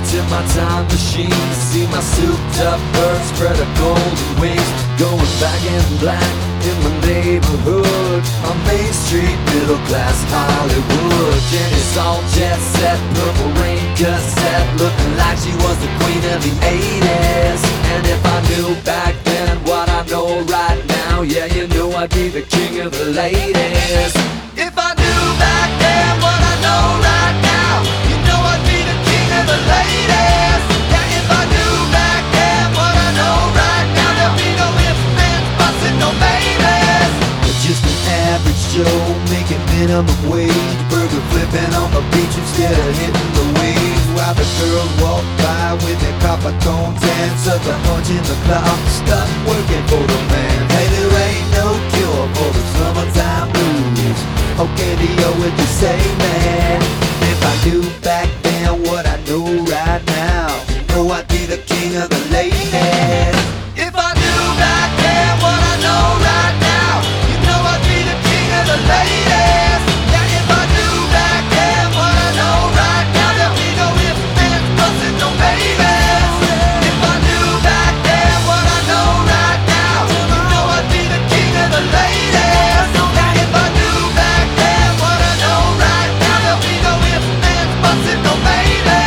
to my time machine, see my souped up bird spread a golden wings, going back in black in my neighborhood on Main Street, middle class Hollywood. Jenny's all jet set, purple rain cassette, looking like she was the queen of the 80s. And if I knew back then what I know right now, yeah, you know I'd be the king of the ladies. If I knew back then what I know right now, you know I'd be the king of the ladies. Yeah, if I knew back then what I know right now, there'd be no ifs, ands, buts, and no maybes. Just an average Joe making minimum wage, burger flipping on the beach instead of hitting the waves, while the girls walk by with their copper cones and sucker punch in the clock, stuck working for the man. Hey, there ain't no cure for the summertime blues. Okay, Leo, what you say, man? If I knew back then what I know right now, you know I'd be the king of the ladies. If I knew back then what I know right now, you know I'd be the king of the ladies. Yeah, if I knew back then what I know right now, there'd be no ifs, ands, buts, and no maybes. If I knew back then what I know right now, you know I'd be the king of the ladies. Yeah, if I knew back then what I know right now, there'd be no ifs, ands, buts, and no maybes.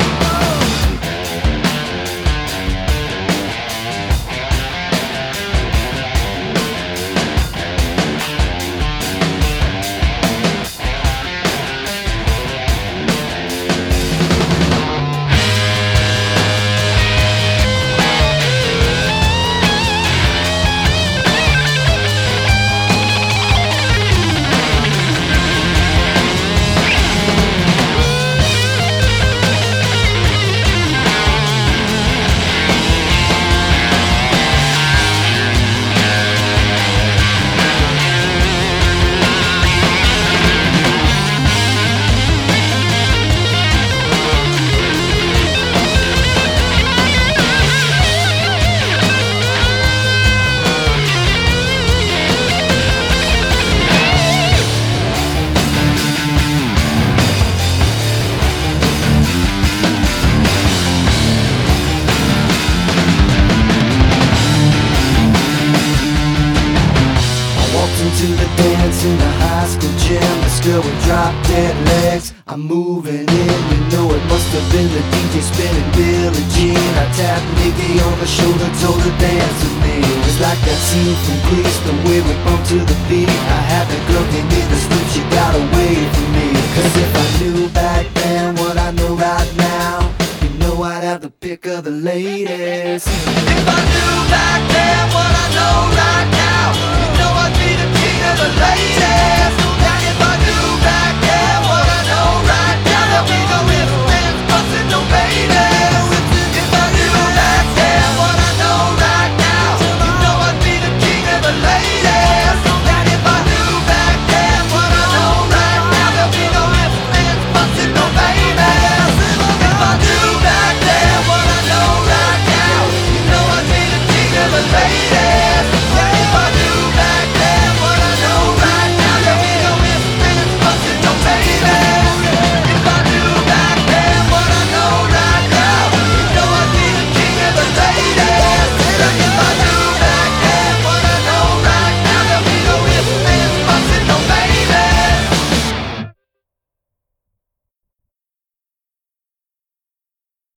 To the dance in the high school gym, this girl with drop dead legs, I'm moving in. You know it must have been the DJ spinning Billie Jean. I tapped Nikki on the shoulder, told her dance with me. It's like that scene from Grease, the